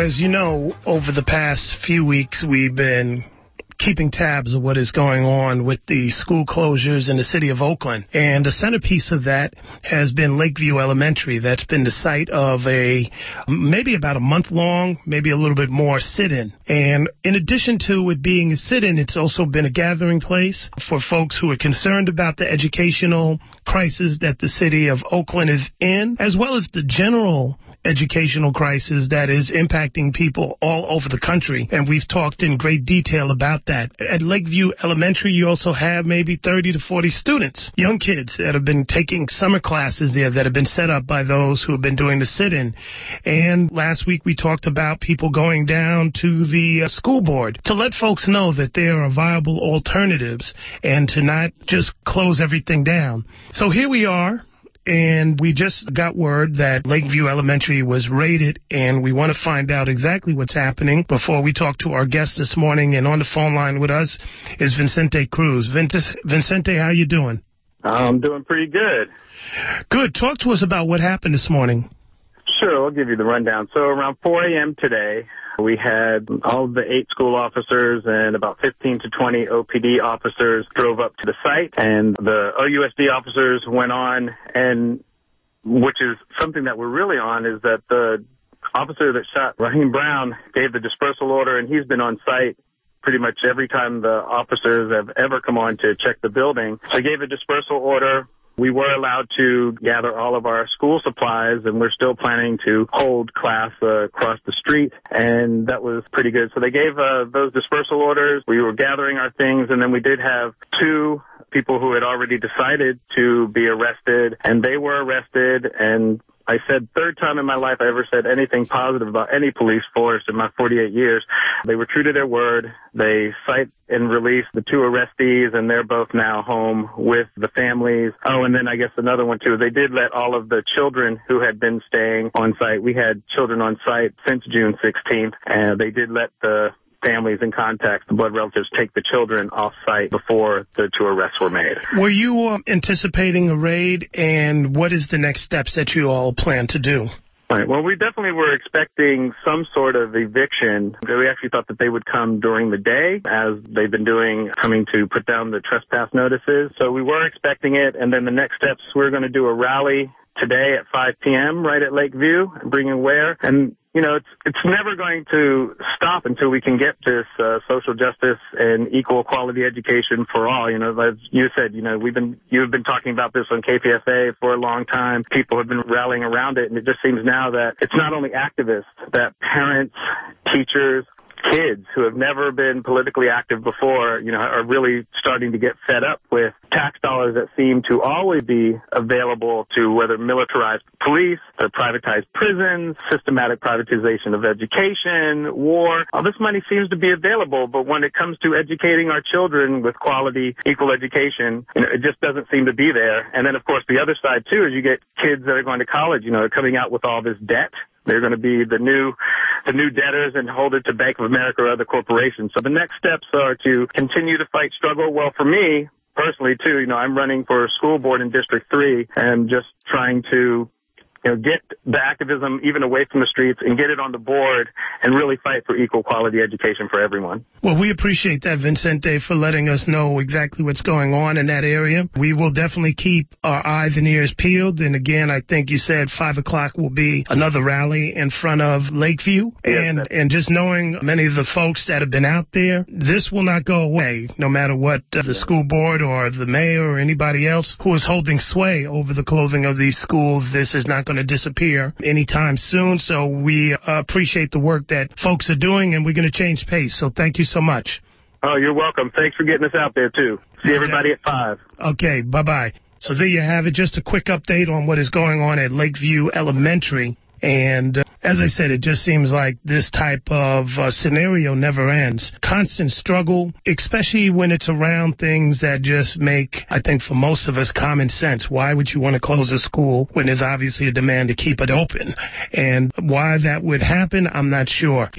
as you know, over the past few weeks, we've been keeping tabs of what is going on with the school closures in the city of Oakland. And the centerpiece of that has been Lakeview Elementary. That's been the site of a maybe about a month-long, maybe a little bit more sit-in. And in addition to it being a sit-in, it's also been a gathering place for folks who are concerned about the educational crisis that the city of Oakland is in, as well as the general educational crisis that is impacting people all over the country. And we've talked in great detail about that. At Lakeview Elementary, you also have maybe 30 to 40 students, young kids that have been taking summer classes there that have been set up by those who have been doing the sit-in. And last week we talked about people going down to the school board to let folks know that there are viable alternatives and to not just close everything down. So here we are. And we just got word that Lakeview Elementary was raided, and we want to find out exactly what's happening before we talk to our guest this morning. And on the phone line with us is Vicente Cruz. Vicente, how you doing? I'm doing pretty good. Good. Talk to us about what happened this morning. Sure, I'll give you the rundown. So around 4 a.m. today, we had all of the 8 school officers and about 15 to 20 OPD officers drove up to the site, and the OUSD officers went on, and which is something that we're really on, is that the officer that shot Raheem Brown gave the dispersal order, and he's been on site pretty much every time the officers have ever come on to check the building. So he gave a dispersal order. We were allowed to gather all of our school supplies, and we're still planning to hold class across the street, and that was pretty good. So they gave those dispersal orders. We were gathering our things, and then we did have 2 people who had already decided to be arrested, and they were arrested, and I said, third time in my life I ever said anything positive about any police force in my 48 years. They were true to their word. They cite and release the 2 arrestees, and they're both now home with the families. Oh, and then I guess another one, too. They did let all of the children who had been staying on site. We had children on site since June 16th, and they did let the families in contact, the blood relatives, take the children off site before the 2 arrests were made. Were you anticipating a raid, and what is the next steps that you all plan to do? Right. Well, we definitely were expecting some sort of eviction. We actually thought that they would come during the day, as they've been doing, coming to put down the trespass notices. So we were expecting it, and then the next steps, we're going to do a rally today at 5 p.m. right at Lakeview, bringing Ware. And you know, it's never going to stop until we can get this social justice and equal quality education for all. You know, as you said, you know, you've been talking about this on KPFA for a long time. People have been rallying around it, and it just seems now that it's not only activists, that parents, teachers, kids who have never been politically active before, you know, are really starting to get fed up with tax dollars that seem to always be available to whether militarized police, to privatized prisons, systematic privatization of education, war. All this money seems to be available, but when it comes to educating our children with quality, equal education, you know, it just doesn't seem to be there. And then, of course, the other side, too, is you get kids that are going to college, you know, they're coming out with all this debt. They're going to be the new debtors and hold it to Bank of America or other corporations. So the next steps are to continue to fight struggle. Well, for me personally, too, you know, I'm running for school board in District 3 and just trying to, you know, get the activism even away from the streets and get it on the board and really fight for equal quality education for everyone. Well, we appreciate that, Vicente, for letting us know exactly what's going on in that area. We will definitely keep our eyes and ears peeled. And again, I think you said 5 o'clock will be another rally in front of Lakeview. Yes, and just knowing many of the folks that have been out there, this will not go away, no matter what the school board or the mayor or anybody else who is holding sway over the closing of these schools. This is not going to disappear anytime soon. So we appreciate the work that folks are doing, and we're going to change pace. So thank you so much. Oh, you're welcome. Thanks for getting us out there, too. See everybody at 5. Okay, bye-bye. So there you have it, just a quick update on what is going on at Lakeview Elementary. And as I said, it just seems like this type of scenario never ends. Constant struggle, especially when it's around things that just make, I think for most of us, common sense. Why would you want to close a school when there's obviously a demand to keep it open? And why that would happen, I'm not sure.